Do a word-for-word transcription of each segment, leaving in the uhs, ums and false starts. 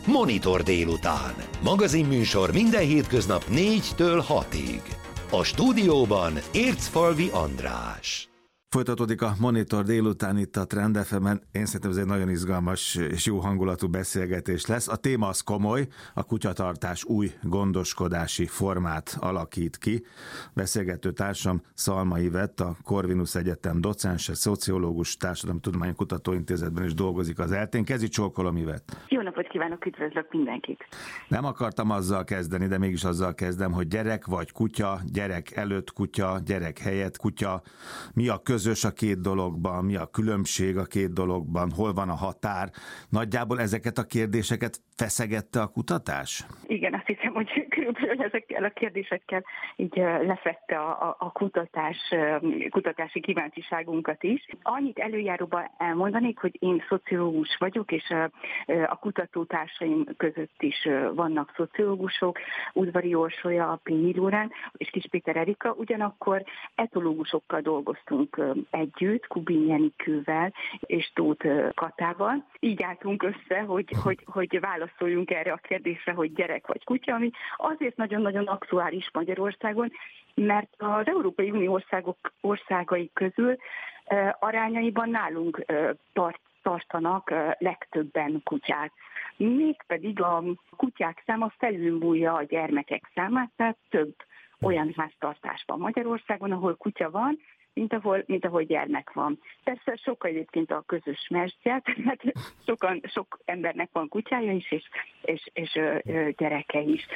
Monitor délután. Magazinműsor minden hétköznap négytől hatig. A stúdióban Ércfalvi András. Folytatódik a Monitor délután itt a Trend ef emen. Én szerintem ez egy nagyon izgalmas és jó hangulatú beszélgetés lesz. A téma az komoly, a kutyatartás új gondoskodási formát alakít ki. Beszélgető társam Szalma Ivett, a Corvinus Egyetem docense, szociológus, Társadalomtudományi Kutatóintézetben is dolgozik az eltén. Kezi csókolom, Ivett! Jó napot kívánok, üdvözlök mindenkit! Nem akartam azzal kezdeni, de mégis azzal kezdem, hogy gyerek vagy kutya, gyerek előtt kutya, gyerek helyett kutya. Mi a közös a két dologban, mi a különbség a két dologban, hol van a határ? Nagyjából ezeket a kérdéseket feszegette a kutatás? Igen, azt hiszem, hogy körülbelül ezekkel a kérdésekkel így lefette a, a, a kutatás, kutatási kíváncsiságunkat is. Annyit előjáróban elmondanék, hogy én szociológus vagyok, és a, a kutatótársaim között is vannak szociológusok, Udvari Orsolya, Pényi Lórán és Kis Péter Erika, ugyanakkor etológusokkal dolgoztunk együtt, Kubin Jenikővel és Tóth Katával. Így álltunk össze, hogy, hogy, hogy válaszoljunk erre a kérdésre, hogy gyerek vagy kutya, ami azért nagyon-nagyon aktuális Magyarországon, mert az Európai Unió országok, országai közül arányaiban nálunk tart, tartanak legtöbben kutyát. Mégpedig a kutyák száma felülmúlja a gyermekek számát, tehát több olyan háztartás van Magyarországon, ahol kutya van, mint ahol, mint ahol gyermek van. Persze sokkal egyébként a közös mesdje, mert sokan, sok embernek van kutyája is, és, és, és gyereke is.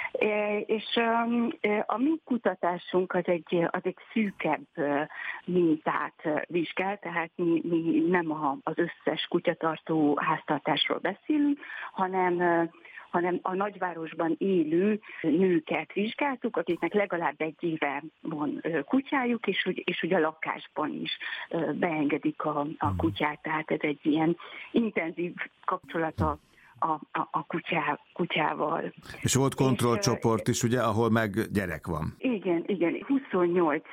És a mi kutatásunk az egy, az egy szűkebb mintát vizsgál, tehát mi, mi nem az összes kutyatartó háztartásról beszélünk, hanem hanem a nagyvárosban élő nőket vizsgáltuk, akiknek legalább egy éve van kutyájuk, és hogy, és hogy a lakásban is beengedik a, a kutyát, tehát ez egy ilyen intenzív kapcsolata a, a, a kutyá, kutyával. És volt kontrollcsoport is, ugye, ahol meg gyerek van. Igen, igen. huszonnyolc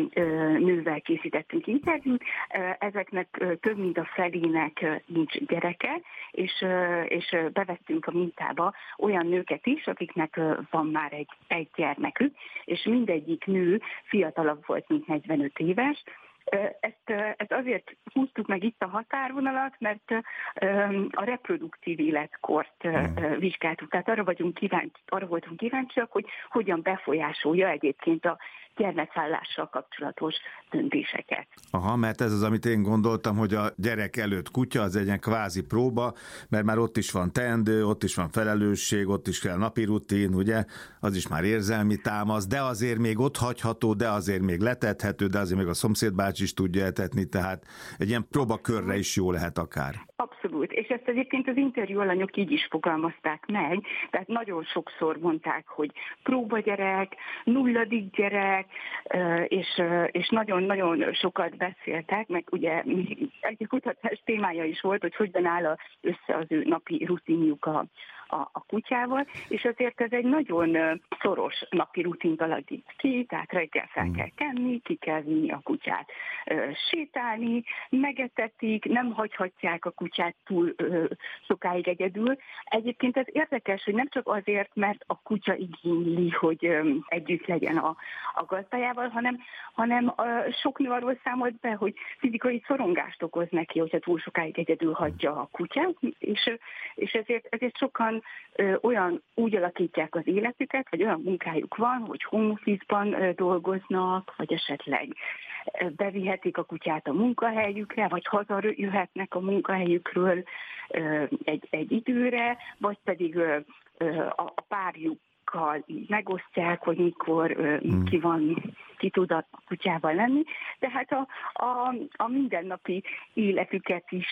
nővel készítettünk interjút, ezeknek több mint a felének nincs gyereke, és, és bevettünk a mintába olyan nőket is, akiknek van már egy, egy gyermekük, és mindegyik nő fiatalabb volt, mint negyvenöt éves. Ezt, ezt azért húztuk meg itt a határvonalat, mert a reproduktív életkort vizsgáltuk. Tehát arra, vagyunk kíváncsi, arra voltunk kíváncsiak, hogy hogyan befolyásolja egyébként a gyermekvállással kapcsolatos döntéseket. Aha, mert ez az, amit én gondoltam, hogy a gyerek előtt kutya, az egy ilyen kvázi próba, mert már ott is van teendő, ott is van felelősség, ott is kell napi rutin, ugye, az is már érzelmi támasz, de azért még ott hagyható, de azért még letethető, de azért még a szomszédbácsi is tudja etetni, tehát egy ilyen próbakörre is jó lehet akár. Abszolút, és ezt egyébként az interjú alanyok így is fogalmazták meg, tehát nagyon sokszor mondták, hogy próbagyerek, nulladik gyerek, és, és nagyon-nagyon sokat beszéltek, meg ugye egy kutatás témája is volt, hogy hogyan áll össze az ő napi rutinjuk a, a, a kutyával, és azért ez egy nagyon szoros napi rutint alakít ki, tehát reggel fel kell kenni, ki kell vinni a kutyát sétálni, megetetik, nem hagyhatják a kutyát túl ö, sokáig egyedül. Egyébként ez érdekes, hogy nem csak azért, mert a kutya igényli, hogy ö, együtt legyen a, a gazdájával, hanem, hanem ö, sok nő arról számolt be, hogy fizikai szorongást okoz neki, hogyha túl sokáig egyedül hagyja a kutyát, és, és ezért, ezért sokan ö, olyan úgy alakítják az életüket, vagy olyan munkájuk van, hogy home office-ban dolgoznak, vagy esetleg bevihetik a kutyát a munkahelyükre, vagy hazajöhetnek a munkahelyükről egy, egy időre, vagy pedig a párjukkal így megosztják, hogy mikor hmm. ki van, ki tud a kutyával lenni. Tehát a, a, a mindennapi életüket is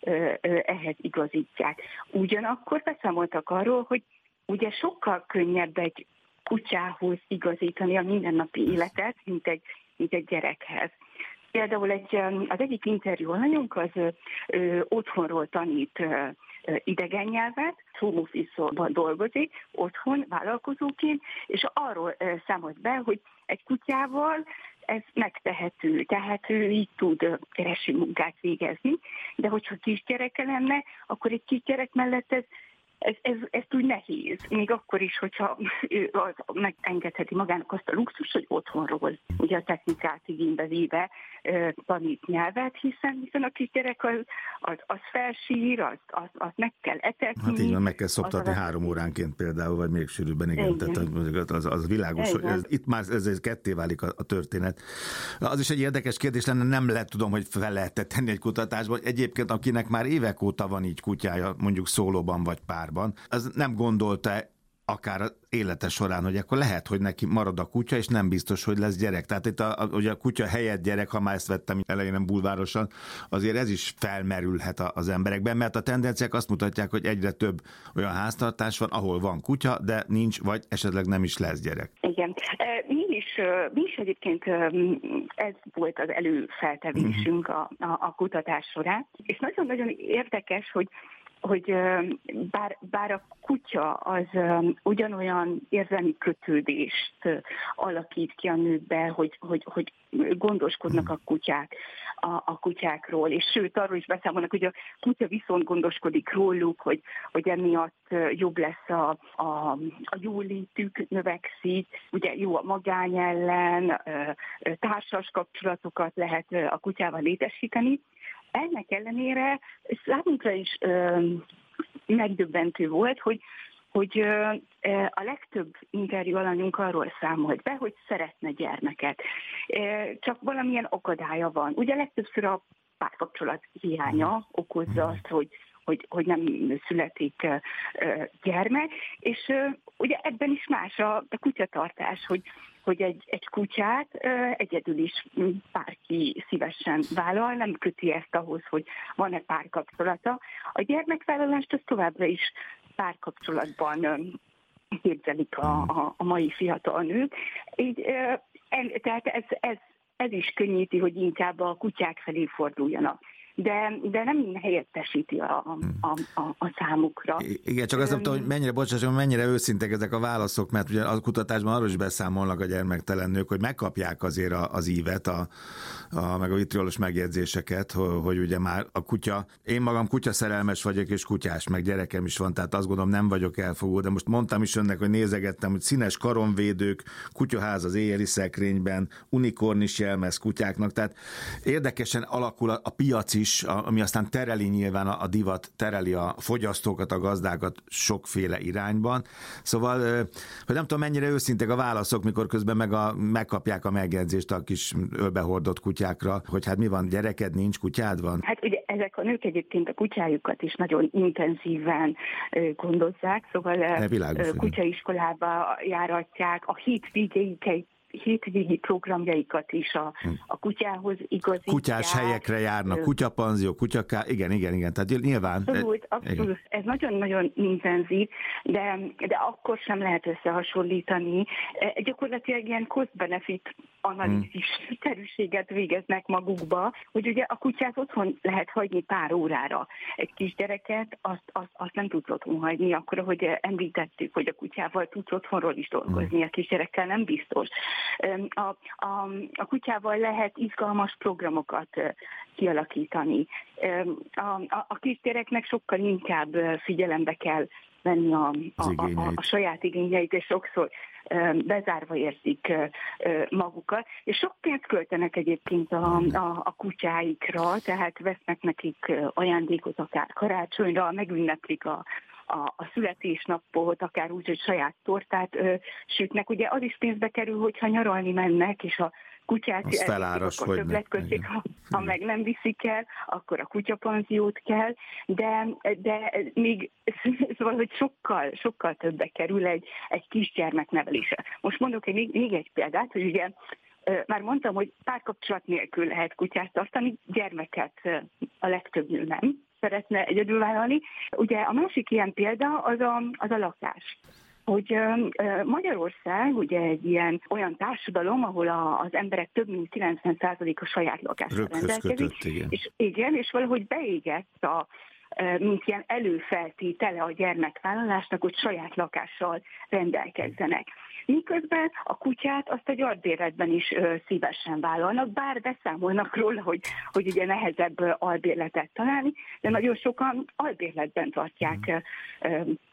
ehhez igazítják. Ugyanakkor beszámoltak arról, hogy ugye sokkal könnyebb egy kutyához igazítani a mindennapi életet, mint egy mint egy gyerekhez. Például egy, az egyik interjú alanyunk az ö, otthonról tanít ö, idegen nyelvet, home office-ban dolgozik, otthon vállalkozóként, és arról ö, számolt be, hogy egy kutyával ez megtehető, tehát ő így tud kereső munkát végezni, de hogyha kisgyereke lenne, akkor egy kisgyerek mellett ez ez, ez, ez úgy nehéz, még akkor is, hogyha ő az, megengedheti magának azt a luxus, hogy otthonról ugye a technikát igénybe véve tanít nyelvet, hiszen, hiszen a kisgyerek az, az, az felsír, azt az, az meg kell etetni. Hát így van, meg kell szoptatni az három óránként például, vagy még sűrűbben, igen, igen. Tehát az, az világos, hogy ez, itt már ez, ez ketté válik a, a történet. Az is egy érdekes kérdés lenne, nem lehet tudom, hogy fel lehet tenni egy kutatásban. Egyébként, akinek már évek óta van így kutyája, mondjuk szólóban vagy párban, az nem gondolta akár az élete során, hogy akkor lehet, hogy neki marad a kutya, és nem biztos, hogy lesz gyerek. Tehát itt a, a, ugye a kutya helyett gyerek, ha már ezt vettem elején nem bulvárosan, azért ez is felmerülhet az emberekben, mert a tendenciák azt mutatják, hogy egyre több olyan háztartás van, ahol van kutya, de nincs, vagy esetleg nem is lesz gyerek. Igen. Mi is, mi is egyébként ez volt az előfeltevésünk a, a, a kutatás során, és nagyon-nagyon érdekes, hogy hogy bár, bár a kutya az ugyanolyan érzelmi kötődést alakít ki a nőkbe, hogy, hogy, hogy gondoskodnak a kutyák a, a kutyákról, és sőt arról is beszámolnak, hogy a kutya viszont gondoskodik róluk, hogy, hogy emiatt jobb lesz a, a, a jólétük, növekszik, ugye jó a magány ellen, társas kapcsolatokat lehet a kutyával létesíteni. Ennek ellenére számunkra is ö, megdöbbentő volt, hogy, hogy ö, a legtöbb interjú alanyunk arról számolt be, hogy szeretne gyermeket. Csak valamilyen akadálya van. Ugye legtöbbször a párkapcsolat hiánya okozza azt, hogy Hogy, hogy nem születik uh, gyermek, és uh, ugye ebben is más a, a kutyatartás, hogy, hogy egy, egy kutyát uh, egyedül is bárki szívesen vállal, nem köti ezt ahhoz, hogy van-e párkapcsolata. A gyermekvállalást az továbbra is párkapcsolatban um, képzelik a, a, a mai fiatal nők. Így, uh, en, tehát ez, ez, ez is könnyíti, hogy inkább a kutyák felé forduljanak. De, de nem helyettesíti a, a, a, a számukra. Igen, csak azt mondtam, hogy mennyire, bocsánat, mennyire őszintek ezek a válaszok, mert ugye a kutatásban arról is beszámolnak a gyermektelen nők, hogy megkapják azért a, az ívet, a, a, meg a vitriolos megjegyzéseket, hogy, hogy ugye már a kutya, én magam kutyaszerelmes vagyok, és kutyás, meg gyerekem is van, tehát azt gondolom nem vagyok elfogó, de most mondtam is önnek, hogy nézegettem, hogy színes karonvédők, kutyaház az éjjeli szekrényben, unikornis jelmez kutyáknak, tehát érdekesen alakul a, a piac is, ami aztán tereli nyilván a divat, tereli a fogyasztókat, a gazdákat sokféle irányban. Szóval, hogy nem tudom, mennyire őszintek a válaszok, mikor közben meg a, megkapják a megjegyzést a kis ölbehordott kutyákra, hogy hát mi van, gyereked nincs, kutyád van? Hát ugye ezek a nők egyébként a kutyájukat is nagyon intenzíven gondozzák, szóval világos, kutyaiskolába járatják, a hétvégéiket hétvégi programjaikat is a, a kutyához igazítják. Kutyás helyekre járnak, kutyapanzió, kutyaká, igen, igen, igen, tehát nyilván. Abszolút, abszolút. Ez nagyon-nagyon intenzív, de, de akkor sem lehet összehasonlítani. Gyakorlatilag ilyen cost-benefit analízis hmm. terűséget végeznek magukba, hogy ugye a kutyát otthon lehet hagyni pár órára. Egy kisgyereket azt, azt, azt nem tudsz otthon hagyni, akkor, ahogy említettük, hogy a kutyával tudsz otthonról is dolgozni, hmm. a kisgyerekkel nem biztos. A, a, a kutyával lehet izgalmas programokat kialakítani. A, a, a kisgyereknek sokkal inkább figyelembe kell venni a, a, a, a saját igényeit, és sokszor bezárva érzik magukat, és sok pénzt költenek egyébként a, a, a kutyáikra, tehát vesznek nekik ajándékot akár karácsonyra, megünneplik a A, a születésnapot, akár úgy, hogy saját tortát ö, sütnek. Ugye az is pénzbe kerül, hogyha nyaralni mennek, és a kutyát az feláras, akkor többletköltség, ha, ha meg nem viszik el, akkor a kutyapanziót kell, de, de még szóval, hogy sokkal, sokkal többbe kerül egy, egy kisgyermek nevelése. Most mondok egy, még, még egy példát, hogy ugye már mondtam, hogy párkapcsolat nélkül lehet kutyát tartani, gyermeket a legtöbb nő nem szeretne egyedül vállalni. Ugye a másik ilyen példa az a, az a lakás. Hogy Magyarország ugye egy ilyen olyan társadalom, ahol a, az emberek több mint kilencven százaléka saját lakással rendelkezik. Igen. És igen, és valahogy beégett a mint ilyen előfeltétele a gyermekvállalásnak, hogy saját lakással rendelkezzenek. Miközben a kutyát azt a albérletben is ö, szívesen vállalnak, bár beszámolnak róla, hogy, hogy ugye nehezebb albérletet találni, de nagyon sokan albérletben tartják ö,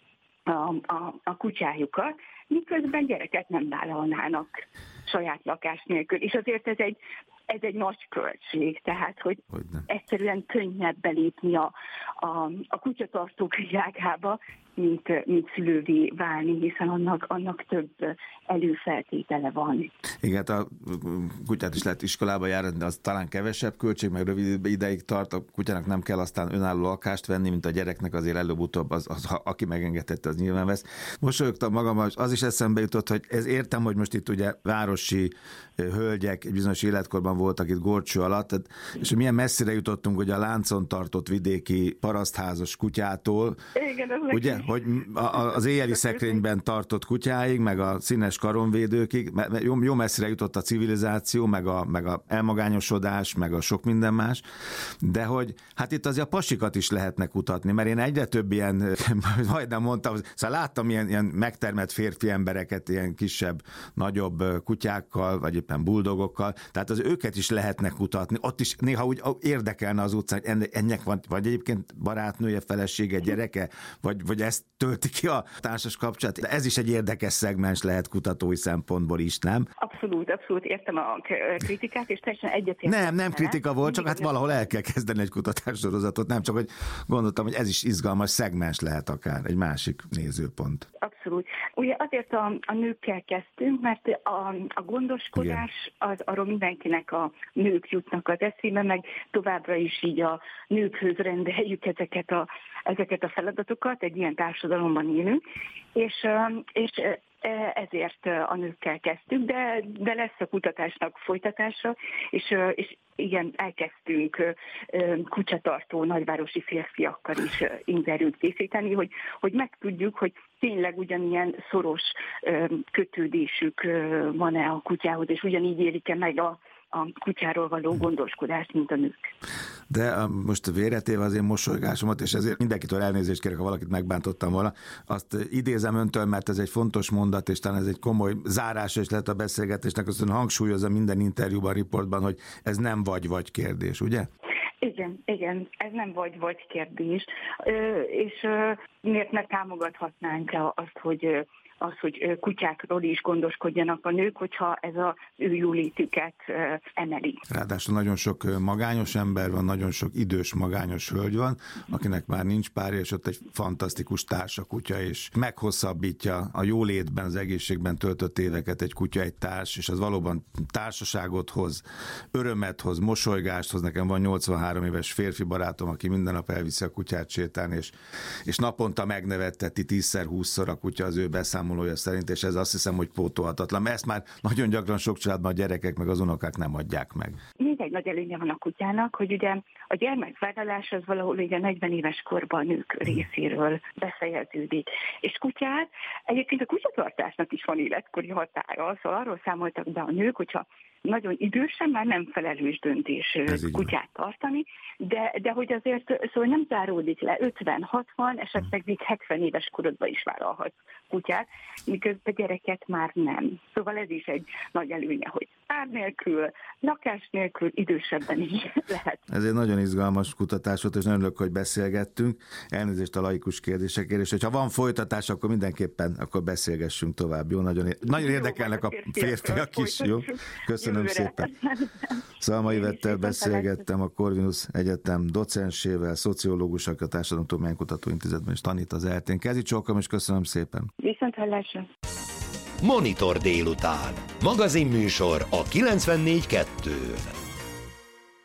a, a, a kutyájukat, miközben gyereket nem vállalnának saját lakás nélkül. És azért ez egy, ez egy nagy költség, tehát hogy Hogyne. egyszerűen könnyebb belépni a, a, a kutyatartók világába, mint, mint szülővé válni, hiszen annak, annak több előfeltétele van. Igen, a kutyát is lehet iskolába járni, de az talán kevesebb költség, meg rövid ideig tart, a kutyának nem kell aztán önálló lakást venni, mint a gyereknek, azért előbb-utóbb, az, az, aki megengedhette, az nyilván vesz. Mosolyogtam magam, az is eszembe jutott, hogy ez értem, hogy most itt ugye városi hölgyek egy bizonyos életkorban voltak itt górcső alatt, és milyen messzire jutottunk ugye a láncon tartott vidéki parasztházas kutyától. Igen, ez ugye, hogy az éjjeli szekrényben tartott kutyáig, meg a színes karonvédőkig, jó, jó messzire jutott a civilizáció, meg a, meg a elmagányosodás, meg a sok minden más, de hogy hát itt azért a pasikat is lehetne kutatni, mert én egyre több ilyen, majdnem mondtam, szóval láttam ilyen, ilyen megtermett férfi embereket, ilyen kisebb, nagyobb kutyákkal, vagy éppen buldogokkal, tehát az őket is lehetne kutatni, ott is néha úgy érdekelne az utcán, hogy ennek van, vagy egyébként barátnője, felesége, gyereke, vagy, vagy ezt tölti ki a társas kapcsolat. Ez is egy érdekes szegmens lehet kutatói szempontból is, nem? Abszolút, abszolút értem a kritikát, és teljesen egyetértek. Nem, nem kritika volt, csak hát valahol el kell kezdeni egy kutatássorozatot, nem csak, hogy gondoltam, hogy ez is izgalmas szegmens lehet akár, egy másik nézőpont. Abszolút. Ugye azért a, a nőkkel kezdtünk, mert a, a gondoskodás, az, arról mindenkinek a nők jutnak az eszébe, meg továbbra is így a nőkhöz rendeljük ezeket a, ezeket a feladatokat, egy ilyen társadalomban élünk, és, és ezért a nőkkel kezdtük, de, de lesz a kutatásnak folytatása, és, és igen, elkezdtünk kutyatartó nagyvárosi férfiakkal is interjút készíteni, hogy, hogy megtudjuk, hogy tényleg ugyanilyen szoros kötődésük van-e a kutyához, és ugyanígy élik-e meg a, a kutyáról való gondoskodást, mint a nők. De most véretéve az én mosolygásomat, és ezért mindenkitől elnézést kérek, ha valakit megbántottam volna. Azt idézem öntől, mert ez egy fontos mondat, és talán ez egy komoly zárása is lehet a beszélgetésnek, azt hangsúlyozza minden interjúban, riportban, hogy ez nem vagy-vagy kérdés, ugye? Igen, igen, ez nem vagy-vagy kérdés, ö, és ö, miért ne támogathatnánk azt, hogy az, hogy kutyákról is gondoskodjanak a nők, hogyha ez az ő jólétüket emeli. Ráadásul nagyon sok magányos ember van, nagyon sok idős magányos hölgy van, akinek már nincs párja, és ott egy fantasztikus társa kutya, és meghosszabbítja a jólétben, az egészségben töltött éveket egy kutya, egy társ, és az valóban társaságot hoz, örömet hoz, mosolygást hoz. Nekem van nyolcvanhárom éves férfi barátom, aki minden nap elviszi a kutyát sétálni, és, és naponta megnevetteti tízszer-húszszor a kutya az ő beszámolója szerint, és ez azt hiszem, hogy pótolhatatlan. Ezt már nagyon gyakran sok családban a gyerekek meg az unokák nem adják meg. Még egy nagy előnye van a kutyának, hogy ugye a gyermekvállalás az valahol ugye negyven éves korban a nők részéről befejeződik. És kutyát, egyébként a kutyatartásnak is van életkori határa, szóval arról számoltak be a nők, hogyha nagyon idősen már nem felelős döntés kutyát tartani, de, de hogy azért szóval nem záródik le, ötven-hatvan, esetleg még hetven éves korodban is vállalhat kutyát, miközben gyereket már nem. Szóval ez is egy nagy előnye, hogy pár nélkül, lakás nélkül idősebben is lehet. Ez egy nagyon izgalmas kutatás volt, és nagyon örülök, hogy beszélgettünk. Elnézést a laikus kérdésekért, és hogyha van folytatás, akkor mindenképpen akkor beszélgessünk tovább. Jó, nagyon, nagyon érdekelnek a férfiak is. Jó? Köszönöm szépen. Szalmai Ivettel beszélgettem, a Corvinus Egyetem docensével, szociológus, a Társadalomtudománykutató Intézetben is tanít az é er té-n. Kezi csókom, és köszönöm szépen. Viszont hallásra. Monitor délután. Magazinműsor a kilencvennégy kettőn.